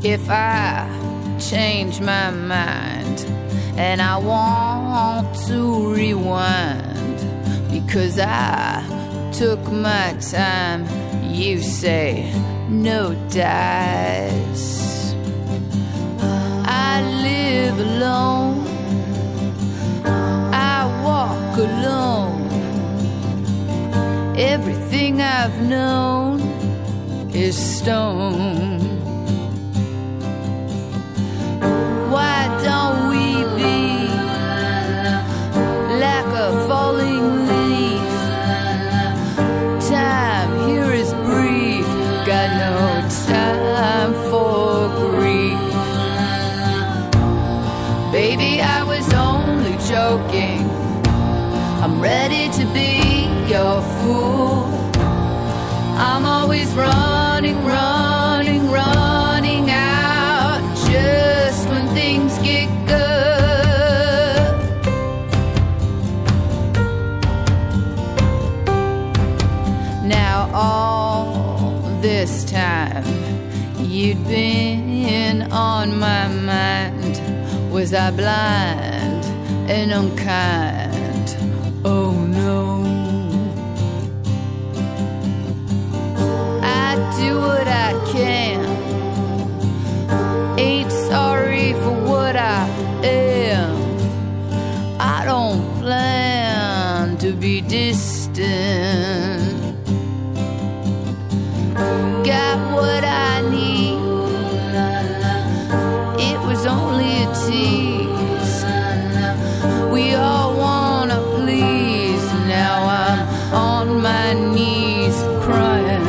if I change my mind and I want to rewind because I took my time, you say no dice. I live alone, I walk alone. Everything I've known is stone. Why don't we be like a falling leaf? Time here is brief, got no time for grief. Baby, I was only joking, I'm ready to be your fool. I'm always running, running, running out just when things get good. Now all this time you'd been on my mind. Was I blind and unkind? Oh no. I do what I can, ain't sorry for what I am. I don't plan to be distant. Got what I need, it was only a tease. We all wanna please, now I'm on my knees crying.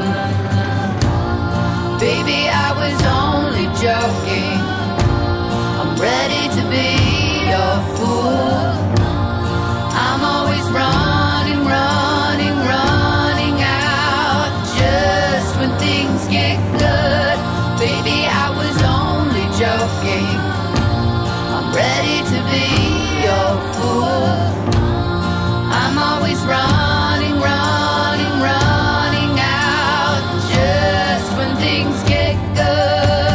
Baby, I was only joking, I'm ready to be your fool. I'm always running, running, running out just when things get good. Baby, I was only joking, I'm ready to be your fool. I'm always running, running, running out just when things get good.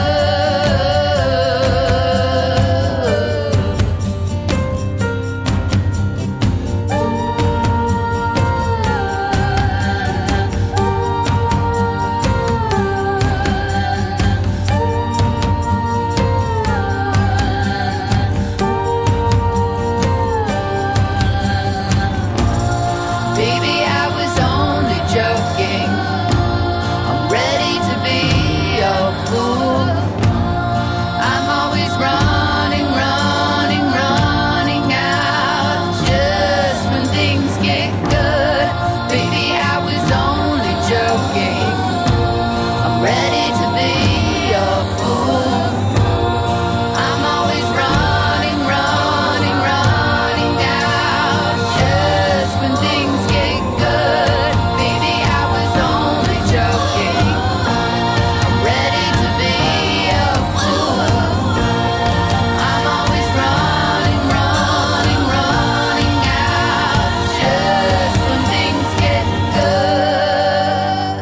Baby, I was only joking, I'm ready to be your fool. I'm always running, running, running out just when things get good. Baby, I was only joking, I'm ready to be your fool. I'm always running, running, running out just when things get good. Baby, I was only joking, I'm ready to be your fool. I'm always running, running, running out just when things get good.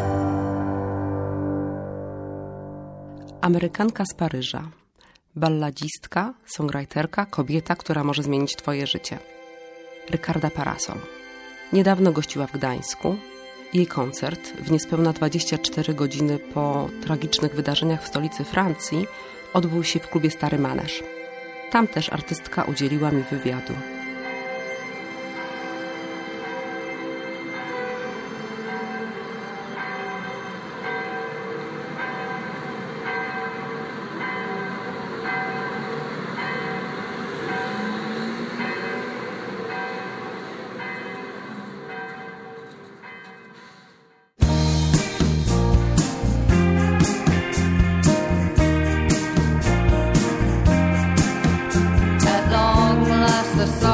Amerykanka z Paryża. Balladzistka, songwriterka, kobieta, która może zmienić twoje życie. Rykarda Parasol. Niedawno gościła w Gdańsku. Jej koncert w niespełna 24 godziny po tragicznych wydarzeniach w stolicy Francji odbył się w klubie Stary Maneż. Tam też artystka udzieliła mi wywiadu. At long last the sun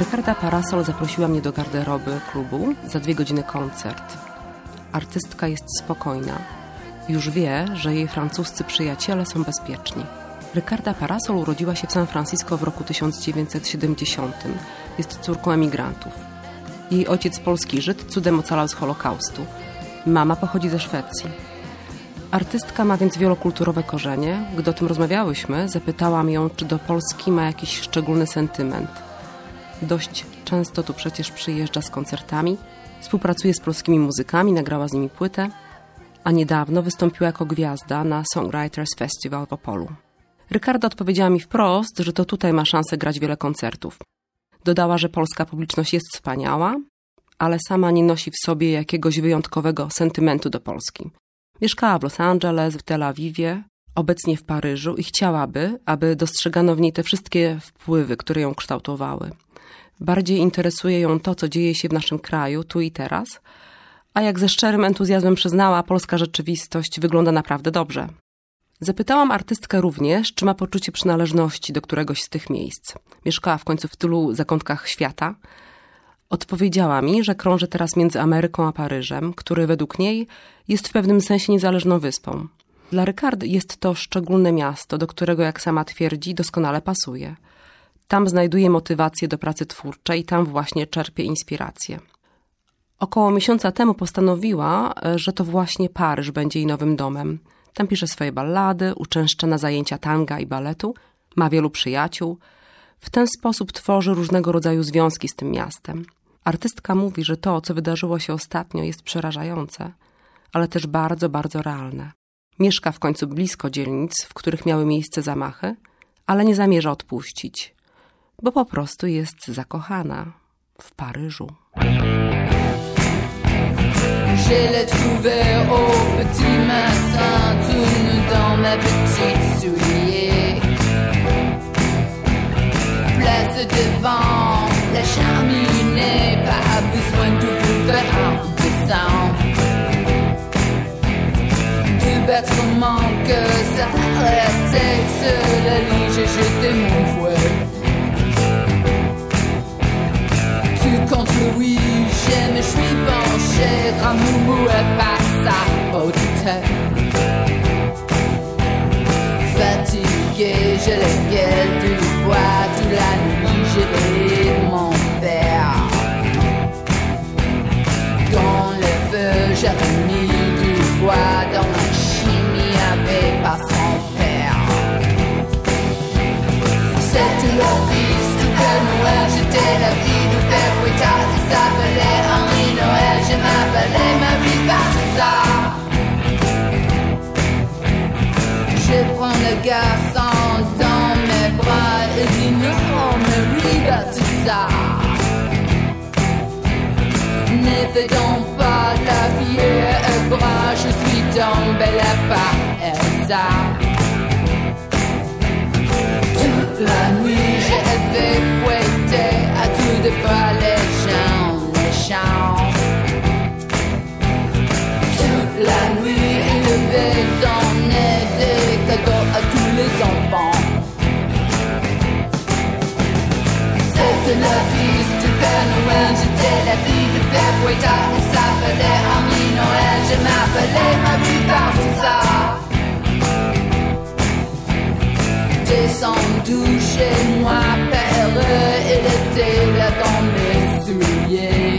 Ricarda Parasol zaprosiła mnie do garderoby klubu za 2 godziny koncert. Artystka jest spokojna. Już wie, że jej francuscy przyjaciele są bezpieczni. Ricarda Parasol urodziła się w San Francisco w roku 1970. Jest córką emigrantów. Jej ojciec, polski Żyd, cudem ocalał z Holokaustu. Mama pochodzi ze Szwecji. Artystka ma więc wielokulturowe korzenie. Gdy o tym rozmawiałyśmy, zapytałam ją, czy do Polski ma jakiś szczególny sentyment. Dość często tu przecież przyjeżdża z koncertami, współpracuje z polskimi muzykami, nagrała z nimi płytę, a niedawno wystąpiła jako gwiazda na Songwriters Festival w Opolu. Ricarda odpowiedziała mi wprost, że to tutaj ma szansę grać wiele koncertów. Dodała, że polska publiczność jest wspaniała, ale sama nie nosi w sobie jakiegoś wyjątkowego sentymentu do Polski. Mieszkała w Los Angeles, w Tel Awiwie, obecnie w Paryżu i chciałaby, aby dostrzegano w niej te wszystkie wpływy, które ją kształtowały. Bardziej interesuje ją to, co dzieje się w naszym kraju, tu i teraz, a jak ze szczerym entuzjazmem przyznała, polska rzeczywistość wygląda naprawdę dobrze. Zapytałam artystkę również, czy ma poczucie przynależności do któregoś z tych miejsc. Mieszkała w końcu w tylu zakątkach świata. Odpowiedziała mi, że krąży teraz między Ameryką a Paryżem, który według niej jest w pewnym sensie niezależną wyspą. Dla Ricardy jest to szczególne miasto, do którego, jak sama twierdzi, doskonale pasuje. Tam znajduje motywację do pracy twórczej i tam właśnie czerpie inspirację. Około miesiąca temu postanowiła, że to właśnie Paryż będzie jej nowym domem. Tam pisze swoje ballady, uczęszcza na zajęcia tanga i baletu, ma wielu przyjaciół. W ten sposób tworzy różnego rodzaju związki z tym miastem. Artystka mówi, że to, co wydarzyło się ostatnio, jest przerażające, ale też bardzo, bardzo realne. Mieszka w końcu blisko dzielnic, w których miały miejsce zamachy, ale nie zamierza odpuścić, bo po prostu jest zakochana w Paryżu. J'ai lettre ouverte au petit matin, tourne dans ma petite soulier. Place devant la cheminée, pas besoin d'ouvrir un dessin. Deux battements que ça la tête, se la lit, j'ai jeté mon fouet. Tu comptes le oui, j'aime, je suis penché, Ramoumou est pas sa hauteur. Fatigué, j'ai la gueule du bois, toute la nuit j'ai rêvé de mon père. Dans le feu, j'avais mis du bois, dans la chimie avec pas son père. C'était le fils du Père Noël, j'étais la fille du Père Fouettard. Il s'appelait Henri Noël, je m'appelais Marie Baptista. Je prends le garçon dans mes bras et dis non, Marie Baptista. Ne fais donc pas la vieille bras, je suis tombée là-bas, Elsa. Toute la nuit j'ai été fouettée, à tout de pas les chants. Toute la nuit il devait donner des cadeaux à tous les enfants. C'était la fille du Père Noël, j'étais la fille du Père Fouettard. Il s'appelait Henri Noël, je m'appelais Marie Baptista. Descendu chez moi, père, il était là dans mes souliers.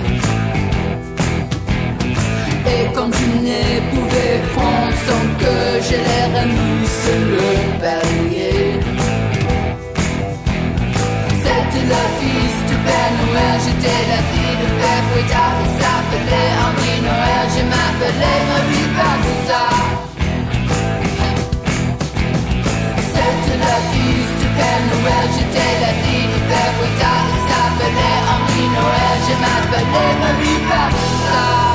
Et comme je ne pouvais prendre son cœur, je l'ai remis sur le palier. C'était la fille du Père Noël, j'étais la fille du Père Fouettard. Il s'appelait Henri Noël, je m'appelais Marie Baptista. C'était la fille du Père Noël, j'étais la fille du Père Fouettard. Il s'appelait Henri Noël, je m'appelais Marie Baptista.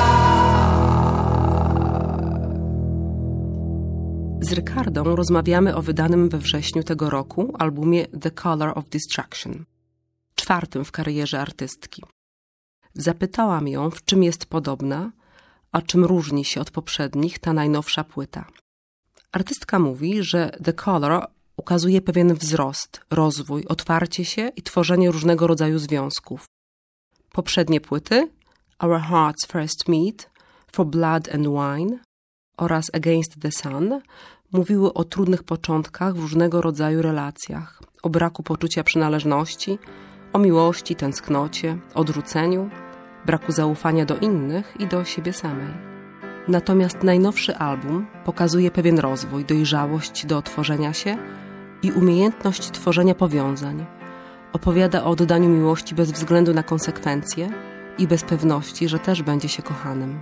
Z Ricardą rozmawiamy o wydanym we wrześniu tego roku albumie The Color of Destruction, 4. w karierze artystki. Zapytałam ją, w czym jest podobna, a czym różni się od poprzednich ta najnowsza płyta. Artystka mówi, że The Color ukazuje pewien wzrost, rozwój, otwarcie się i tworzenie różnego rodzaju związków. Poprzednie płyty Our Hearts First Meet, For Blood and Wine oraz Against the Sun mówiły o trudnych początkach w różnego rodzaju relacjach, o braku poczucia przynależności, o miłości, tęsknocie, odrzuceniu, braku zaufania do innych i do siebie samej. Natomiast najnowszy album pokazuje pewien rozwój, dojrzałość do otworzenia się i umiejętność tworzenia powiązań. Opowiada o oddaniu miłości bez względu na konsekwencje i bez pewności, że też będzie się kochanym.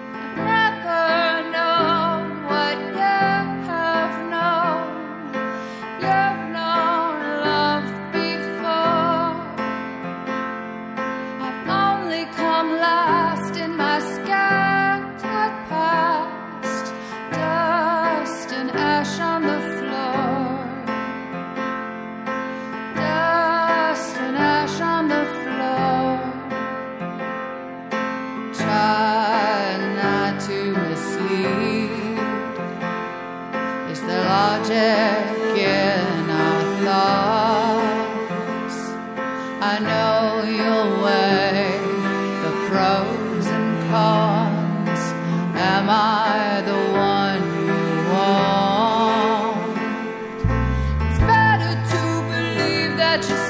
I know you'll weigh the pros and cons. Am I the one you want? It's better to believe that you're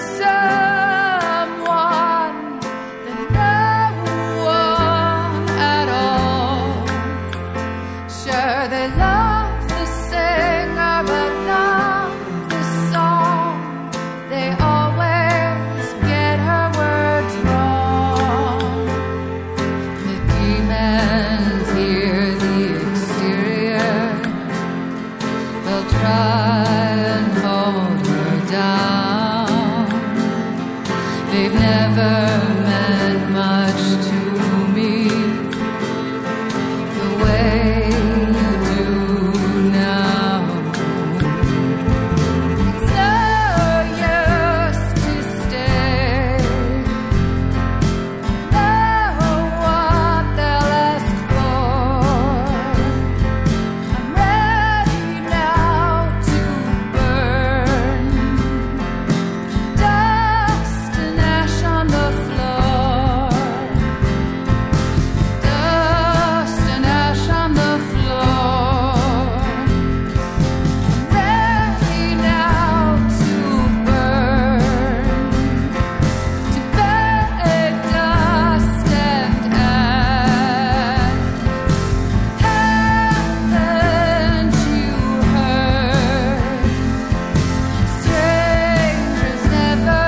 someone than no one at all. Sure, they love the singer, but not the song. They always get her words wrong. The demons hear the exterior. They'll try and hold her down. They've never meant much to me the way you do now. It's no use to stay. Know what they'll ask for. I'm ready now to burn. Dust and ash on the floor. Dust and ash on the floor. Ready now to burn. To beg dust and ash. Haven't you heard? Strangers never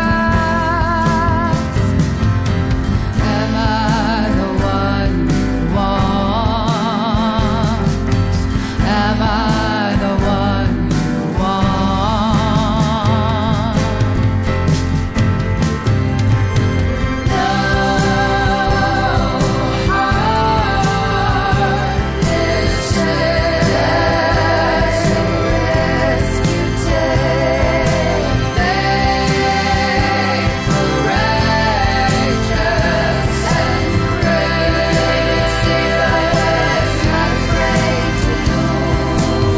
ask. Am I the one you want? Am I the one you want? No heart is just a risk you take. They courageous and crazy, but afraid to lose.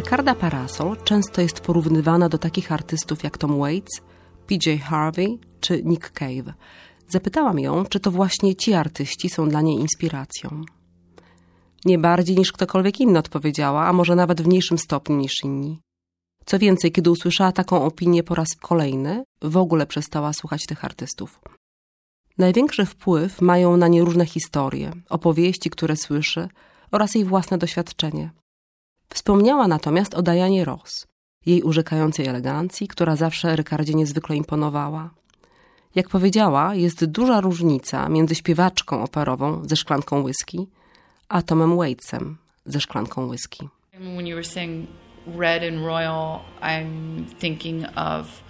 Ricarda Parasol często jest porównywana do takich artystów jak Tom Waits, PJ Harvey czy Nick Cave. Zapytałam ją, czy to właśnie ci artyści są dla niej inspiracją. Nie bardziej niż ktokolwiek inny, odpowiedziała, a może nawet w mniejszym stopniu niż inni. Co więcej, kiedy usłyszała taką opinię po raz kolejny, w ogóle przestała słuchać tych artystów. Największy wpływ mają na nie różne historie, opowieści, które słyszy oraz jej własne doświadczenie. Wspomniała natomiast o Dianie Ross, jej urzekającej elegancji, która zawsze Ricardzie niezwykle imponowała. Jak powiedziała, jest duża różnica między śpiewaczką operową ze szklanką whisky, a Tomem Waitsem ze szklanką whisky. When you were saying red and royal, I'm thinking of,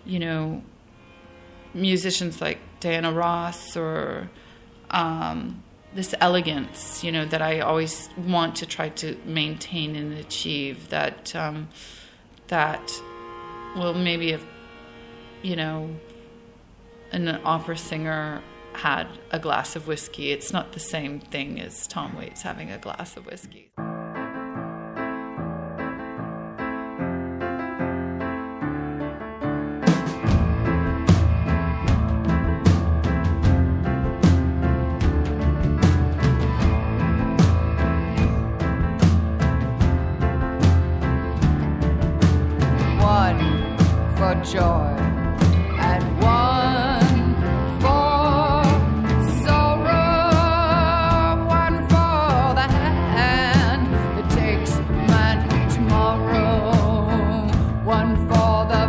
musicians like Diana Ross or this elegance, that I always want to try to maintain and achieve. That well, maybe if, an opera singer had a glass of whiskey, it's not the same thing as Tom Waits having a glass of whiskey. Joy and one for sorrow, one for the hand that takes man tomorrow, one for the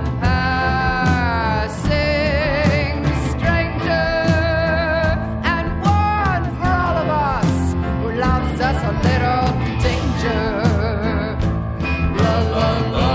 passing stranger, and one for all of us who loves us a little danger. La la la.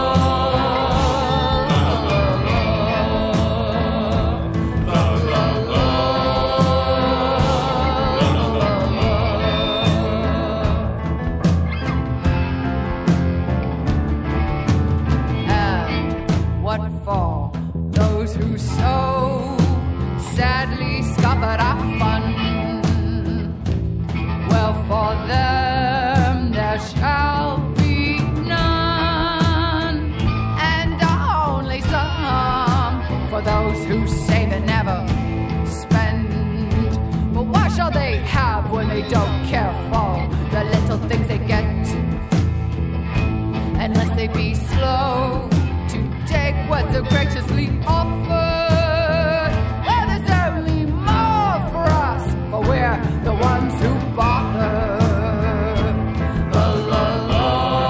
Those who say they never spend, but what shall they have when they don't care for the little things they get? Unless they be slow to take what's so graciously offered. Well, there's only more for us, but we're the ones who bother. La la la.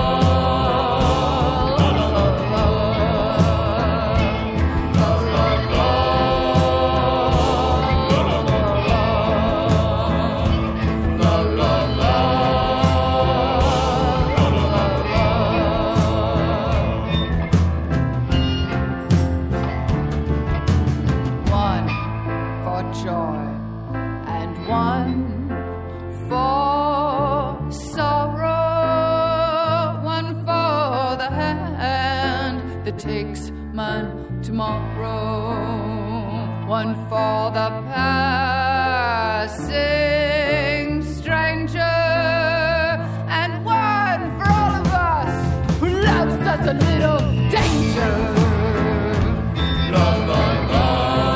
Takes man tomorrow, one for the passing stranger, and one for all of us who loves us a little danger. La la la.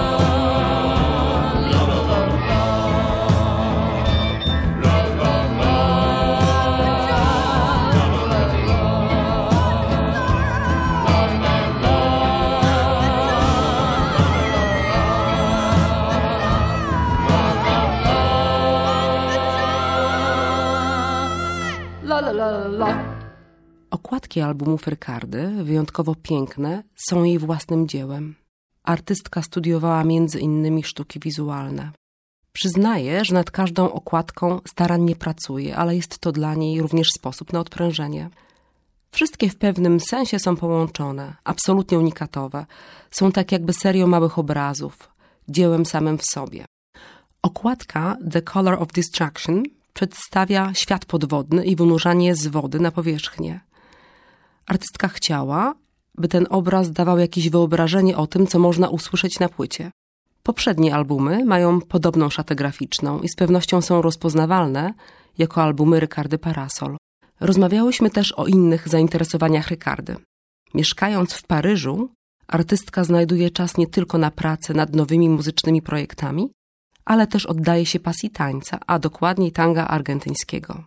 Okładki albumów Ricardy, wyjątkowo piękne, są jej własnym dziełem. Artystka studiowała między innymi sztuki wizualne. Przyznaje, że nad każdą okładką starannie pracuje, ale jest to dla niej również sposób na odprężenie. Wszystkie w pewnym sensie są połączone, absolutnie unikatowe. Są tak jakby serią małych obrazów, dziełem samym w sobie. Okładka The Color of Distraction przedstawia świat podwodny i wynurzanie z wody na powierzchnię. Artystka chciała, by ten obraz dawał jakieś wyobrażenie o tym, co można usłyszeć na płycie. Poprzednie albumy mają podobną szatę graficzną i z pewnością są rozpoznawalne jako albumy Ricardy Parasol. Rozmawiałyśmy też o innych zainteresowaniach Ricardy. Mieszkając w Paryżu, artystka znajduje czas nie tylko na pracę nad nowymi muzycznymi projektami, ale też oddaje się pasji tańca, a dokładniej tanga argentyńskiego.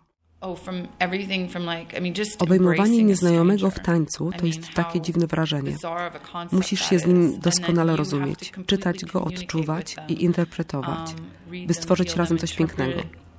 Obejmowanie nieznajomego w tańcu to jest takie dziwne wrażenie. Musisz się z nim doskonale rozumieć, czytać go, odczuwać i interpretować, by stworzyć razem coś pięknego.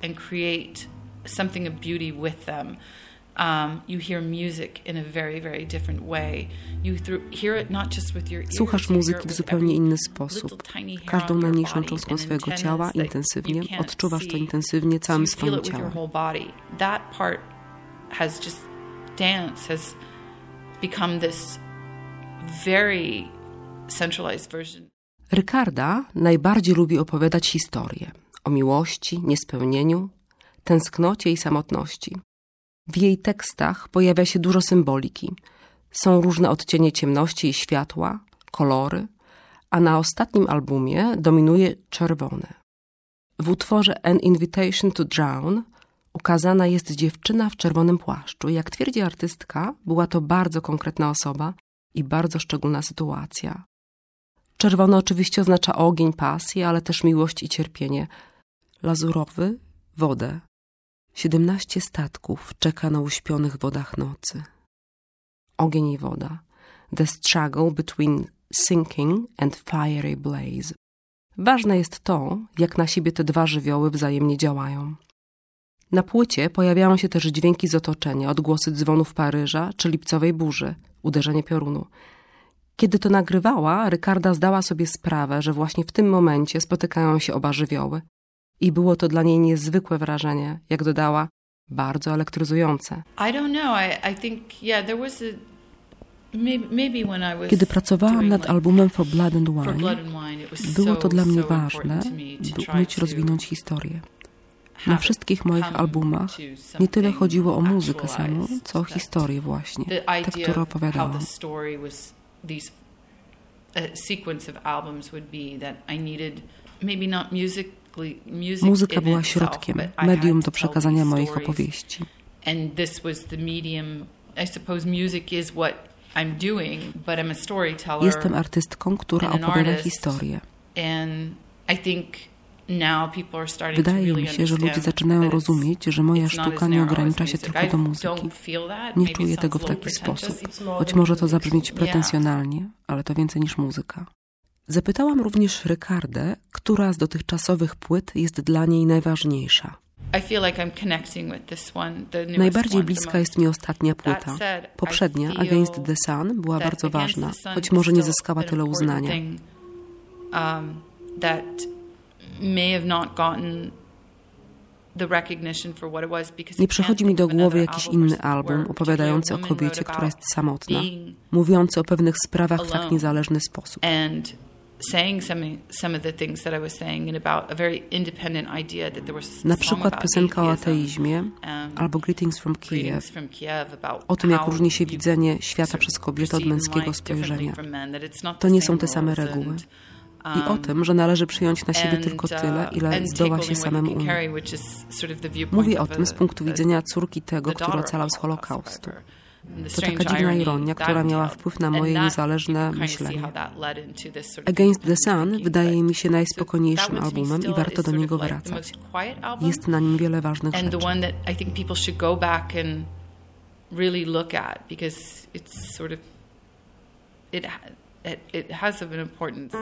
You hear music in a very, very different way. You hear it not just with your ears. Słuchasz muzyki w zupełnie inny sposób. Każdą najmniejszą cząstką swojego ciała intensywnie. Odczuwasz to intensywnie całym swoim ciałem. That part has just dance has become this very centralized version. Ricarda najbardziej lubi opowiadać historie o miłości, niespełnieniu, tęsknocie i samotności. W jej tekstach pojawia się dużo symboliki. Są różne odcienie ciemności i światła, kolory, a na ostatnim albumie dominuje czerwone. W utworze An Invitation to Drown ukazana jest dziewczyna w czerwonym płaszczu. Jak twierdzi artystka, była to bardzo konkretna osoba i bardzo szczególna sytuacja. Czerwone oczywiście oznacza ogień, pasję, ale też miłość i cierpienie. Lazurowy – wodę. 17 statków czeka na uśpionych wodach nocy. Ogień i woda. The struggle between sinking and fiery blaze. Ważne jest to, jak na siebie te dwa żywioły wzajemnie działają. Na płycie pojawiają się też dźwięki z otoczenia, odgłosy dzwonów Paryża czy lipcowej burzy, uderzenie piorunu. Kiedy to nagrywała, Ricarda zdała sobie sprawę, że właśnie w tym momencie spotykają się oba żywioły. I było to dla niej niezwykłe wrażenie, jak dodała, bardzo elektryzujące. Kiedy pracowałam nad albumem For Blood and Wine, było to dla mnie ważne, by umieć rozwinąć historię. Na wszystkich moich albumach nie tyle chodziło o muzykę samą, co o historię właśnie, tę, którą opowiadałam. Muzyka była środkiem, medium do przekazania moich opowieści. Jestem artystką, która opowiada historię. Wydaje mi się, że ludzie zaczynają rozumieć, że moja sztuka nie ogranicza się tylko do muzyki. Nie czuję tego w taki sposób. Choć może to zabrzmieć pretensjonalnie, ale to więcej niż muzyka. Zapytałam również Ricardę, która z dotychczasowych płyt jest dla niej najważniejsza. Najbardziej bliska jest mi ostatnia płyta. Poprzednia, Against the Sun, była bardzo ważna, choć może nie zyskała tyle uznania. Nie przychodzi mi do głowy jakiś inny album opowiadający o kobiecie, która jest samotna, mówiący o pewnych sprawach w tak niezależny sposób. Na przykład piosenka o ateizmie albo Greetings from Kiev, o tym, jak różni się widzenie świata przez kobietę od męskiego spojrzenia. To nie są te same reguły. I o tym, że należy przyjąć na siebie tylko tyle, ile zdoła się samemu umiem. Mówię o tym z punktu widzenia córki tego, który ocalał z Holokaustu. To taka dziwna ironia, która miała wpływ na moje niezależne myślenie. Against the Sun wydaje mi się najspokojniejszym albumem i warto do niego wracać. Jest na nim wiele ważnych rzeczy. It has an importance.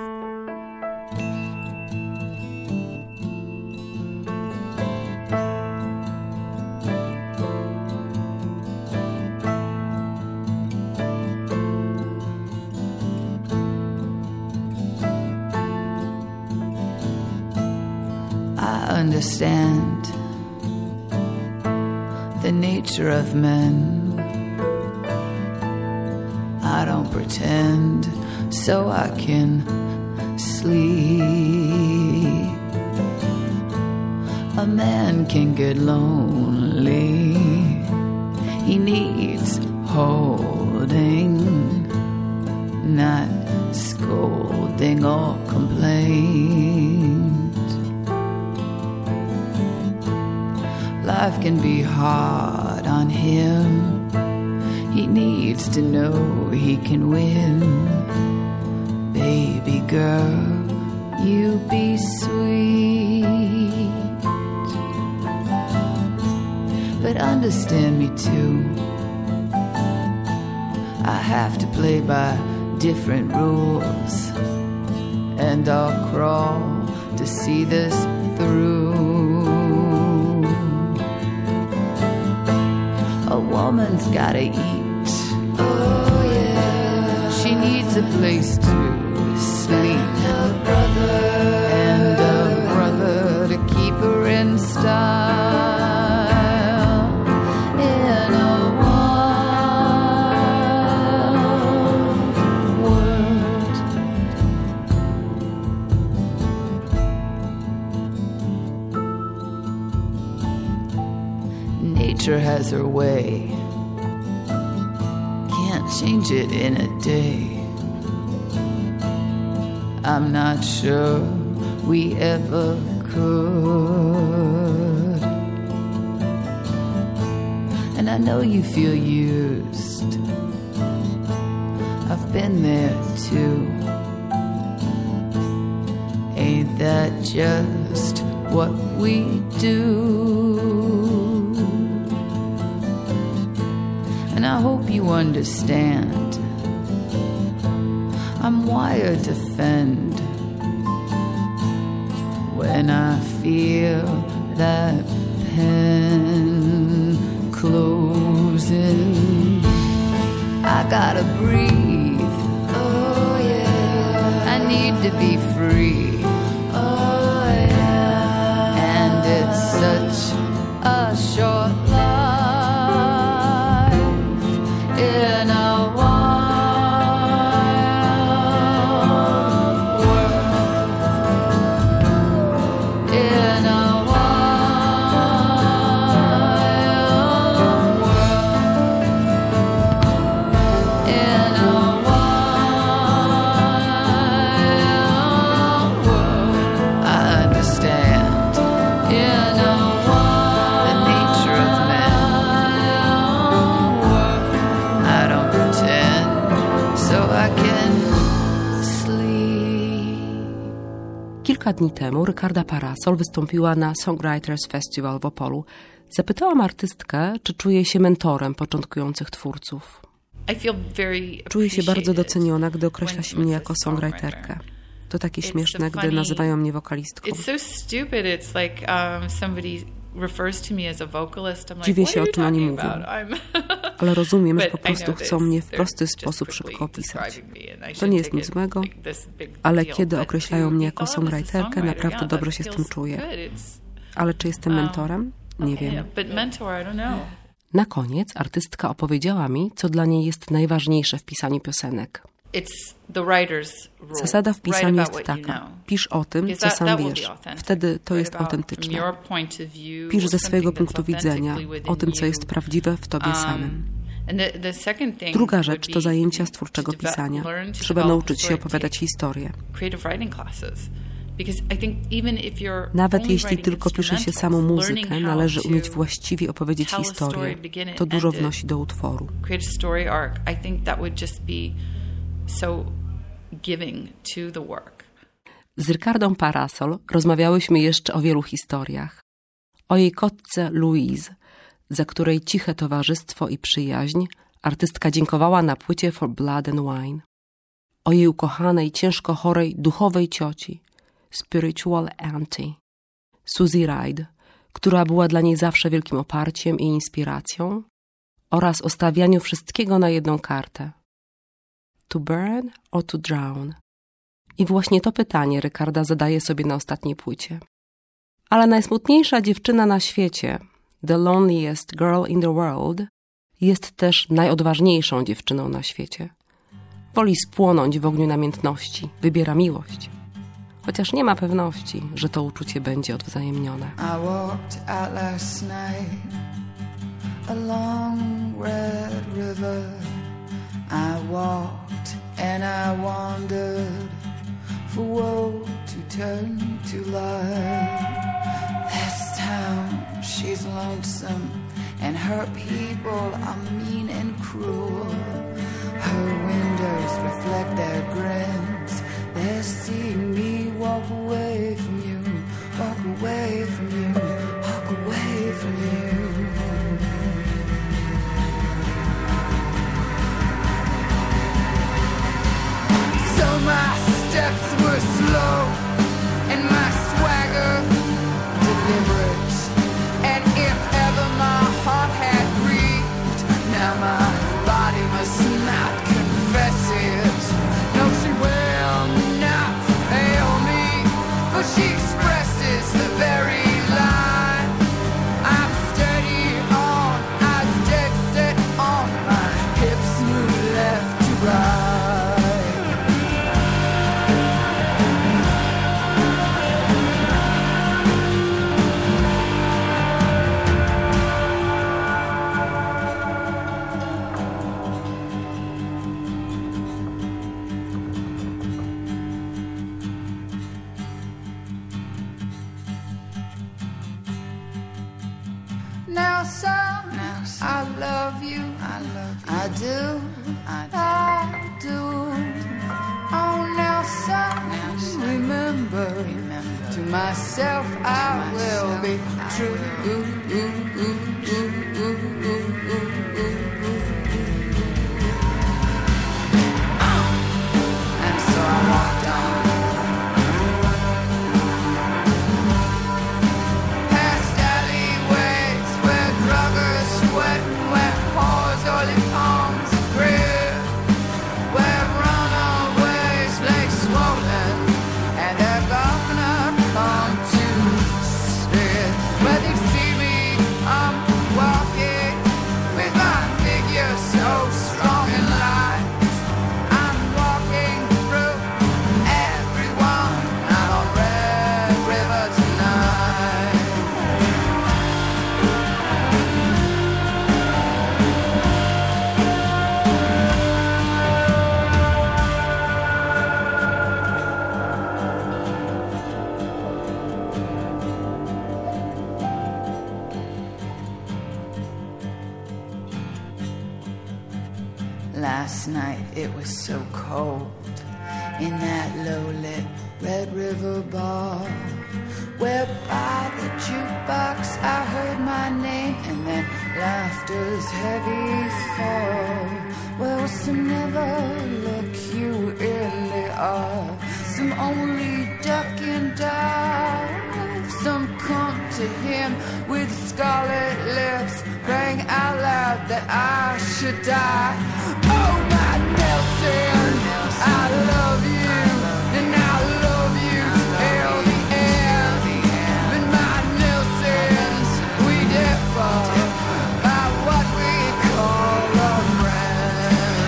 I understand the nature of men. I don't pretend so I can sleep. A man can get lonely. He needs holding, not scolding or complaint. Life can be hard on him. He needs to know he can win. Baby girl, you be sweet, but understand me too. I have to play by different rules, and I'll crawl to see this through. A woman's gotta eat. Oh yeah. She needs a place to sleep, and a brother to keep her in style. In a wild world. Nature has her way. Can't change it in a day. I'm not sure we ever could. And I know you feel used. I've been there too. Ain't that just what we do? And I hope you understand. I'm wired to fend. When I feel that pen closing, I gotta breathe. Oh yeah. I need to be free. Oh yeah. And it's such a short life in a Kilka dni temu Ricarda Parasol wystąpiła na Songwriters Festival w Opolu. Zapytałam artystkę, czy czuje się mentorem początkujących twórców. Czuję się bardzo doceniona, gdy określa się mnie jako songwriterkę. To takie śmieszne, gdy nazywają mnie wokalistką. Dziwię się, o czym oni mówią. Ale rozumiem, że po prostu chcą mnie w prosty sposób szybko opisać. To nie jest nic złego, ale kiedy określają mnie jako songwriterkę, naprawdę dobrze się z tym czuję. Ale czy jestem mentorem? Nie wiem. Na koniec artystka opowiedziała mi, co dla niej jest najważniejsze w pisaniu piosenek. Zasada w pisaniu jest taka. Pisz o tym, co sam wiesz. Wtedy to jest autentyczne. Pisz ze swojego punktu widzenia, o tym, co jest prawdziwe w tobie samym. Druga rzecz to zajęcia z twórczego pisania. Trzeba nauczyć się opowiadać historię. Nawet jeśli tylko pisze się samą muzykę, należy umieć właściwie opowiedzieć historię. To dużo wnosi do utworu. Z Ricardą Parasol rozmawiałyśmy jeszcze o wielu historiach. O jej kotce Louise, za której ciche towarzystwo i przyjaźń artystka dziękowała na płycie For Blood and Wine. O jej ukochanej, ciężko chorej, duchowej cioci, Spiritual Auntie, Susie Ride, która była dla niej zawsze wielkim oparciem i inspiracją, oraz o stawianiu wszystkiego na jedną kartę. To burn or to drown? I właśnie to pytanie Ricarda zadaje sobie na ostatniej płycie. Ale najsmutniejsza dziewczyna na świecie, the loneliest girl in the world, jest też najodważniejszą dziewczyną na świecie. Woli spłonąć w ogniu namiętności, wybiera miłość. Chociaż nie ma pewności, że to uczucie będzie odwzajemnione. I walked out last night along Red River. I walked and I wandered for woe to turn to light. This town, she's lonesome and her people are mean and cruel. Her windows reflect their grins. They're seeing me walk away from you, walk away from you, walk away from you. So my steps were slow and my swagger deliberate, and if ever my heart had grieved, now my body must not confess it. No, she will not fail me, for she expresses the very line. I'm steady on, I'm dead set on, my hips move left to right. Now, son, I love you. I do. Oh, now, son, remember, to myself I will be true. And so I walked on. Last night it was so cold in that low-lit Red River bar, where by the jukebox I heard my name and then laughter's heavy fall. Well, some never look you in the eye, some only duck and dive, some come to him with scarlet lips, praying out loud that I should die. Oh, my Nelson, I love you, and I love you till the end. And my Nelsons, we differ by what we call a friend.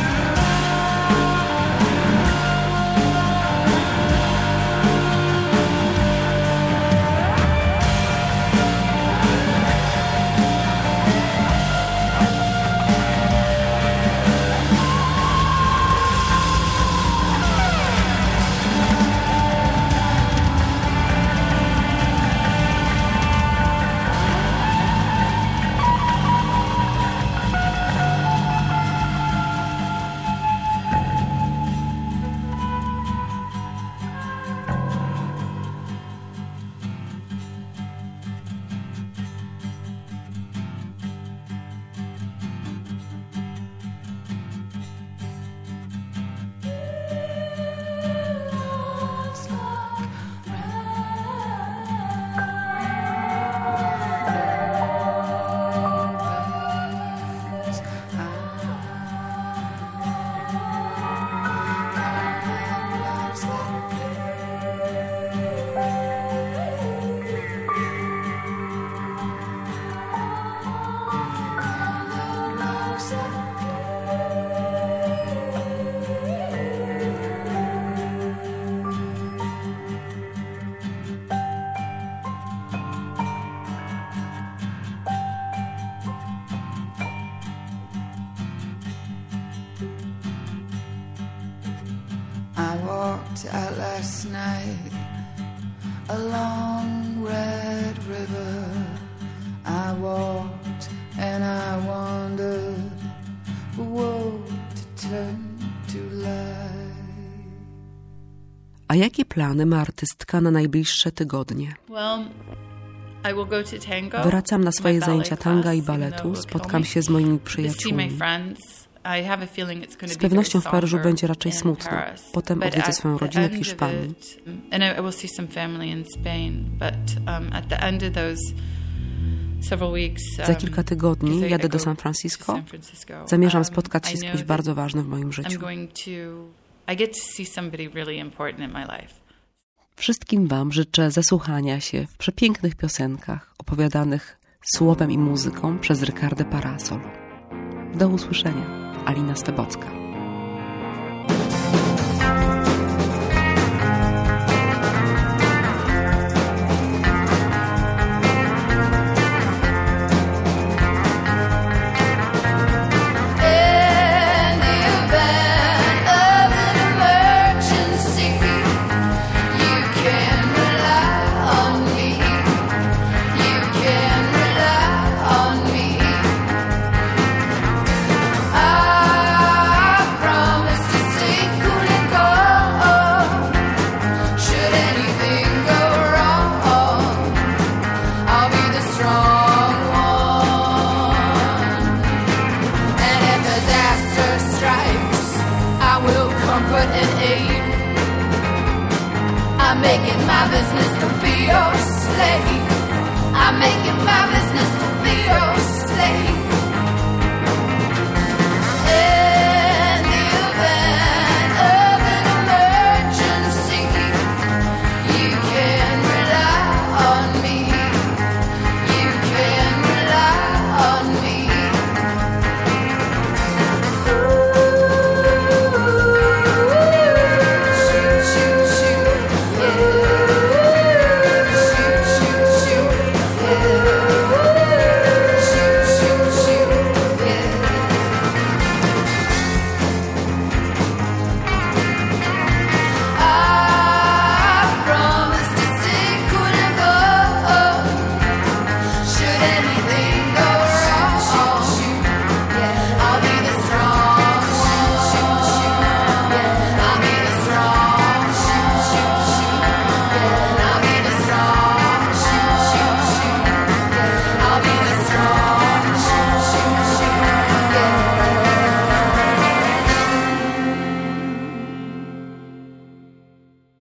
walked out last night along Red River. I walked and I wanted the world to turn to light. A jakie plany ma artystka na najbliższe tygodnie? Wracam na swoje zajęcia tanga i baletu, spotkam się z moimi przyjaciółmi. Z pewnością w Paryżu będzie raczej smutno. Potem odwiedzę swoją rodzinę w Hiszpanii. Za kilka tygodni jadę do San Francisco. Zamierzam spotkać się z kimś bardzo ważnym w moim życiu. Wszystkim Wam życzę zasłuchania się w przepięknych piosenkach opowiadanych słowem i muzyką przez Ricardę Parasol. Do usłyszenia. Alina Swebocka. I make it my business to be your slave. I make it my business to be your slave.